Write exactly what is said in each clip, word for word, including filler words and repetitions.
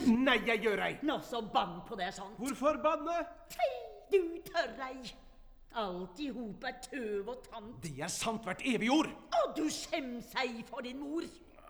Nei, jeg gjør ei. Nå, så bann på det sånt. Hvorfor banne? Hei, du tør ei. Alt i hop er tøv og tant. Det er sant hvert evig ord. Og du skjems ei for din mor.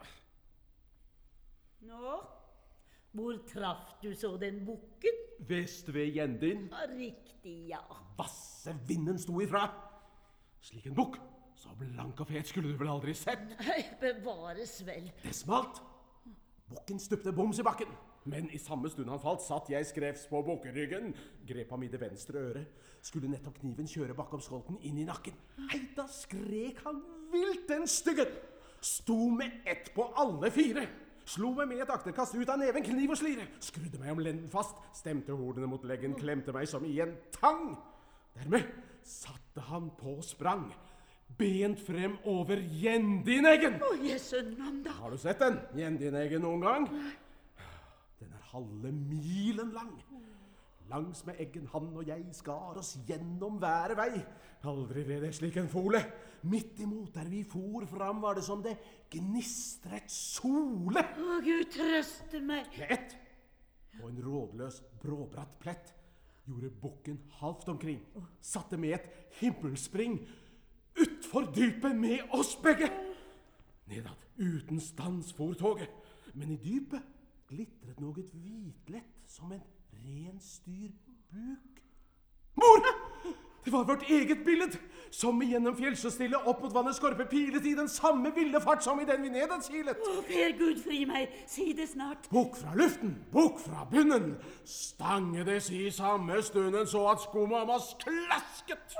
Nå, hvor traff du så den bukken? Vest ved Gjendin. Riktig, ja. Vasse vinden sto ifra. Slik en bukk, så blank og fet skulle du vel aldri sett. Nei, bevares vel. Det smalt. Bukken stupte boms i bakken. Men i samme stund han falt, satt jeg skrevs på bukkeryggen, grep ham i det venstre øret, skulle nettopp kniven kjøre bakom skolten inn i nakken. Hei, da skrek han vilt, den styggen! Sto med ett på alle fire. Slo meg med et akterkast ut av neven, kniv og slire. Skrudde meg om lenden fast, stemte hodene mot leggen, klemte meg som i en tang. Dermed satte han på sprang, bent frem over Gjendineggen. Å, Jesu navn da. Har du sett den, Gjendineggen, noen gang? Den er halve milen lang. Langs med eggen han og jeg skar oss gjennom hver vei. Aldri red jeg slik en fole. Midt imot der vi for fram var det som det gnistret sole. Å, Gud, trøste meg. Med ett og en rådløs bråbratt plett gjorde bukken halvt omkring. Satte med et himmelspring utfor dypet med oss begge. Nedad uten stans for toget. Men i dypet glittret noe hvitlett som en ren styr buk. Mor! Det var vårt eget billed, som gjennom fjellsstille opp mot vannet skorpe pilet i den samme ville fart som i den vi nedadkilet. Å, Per Gud, fri meg. Si det snart. Bukk fra luften, bukk fra bunnen. Stangedes i samme stunden så at skomammas klasket.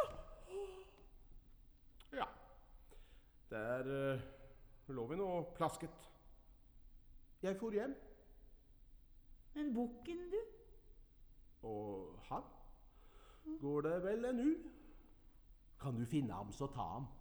Ja, der uh, lå vi nå plasket. Jeg for hjem. Men bukken, du? Og han? Går det vel en u? Kan du finne ham, så ta ham.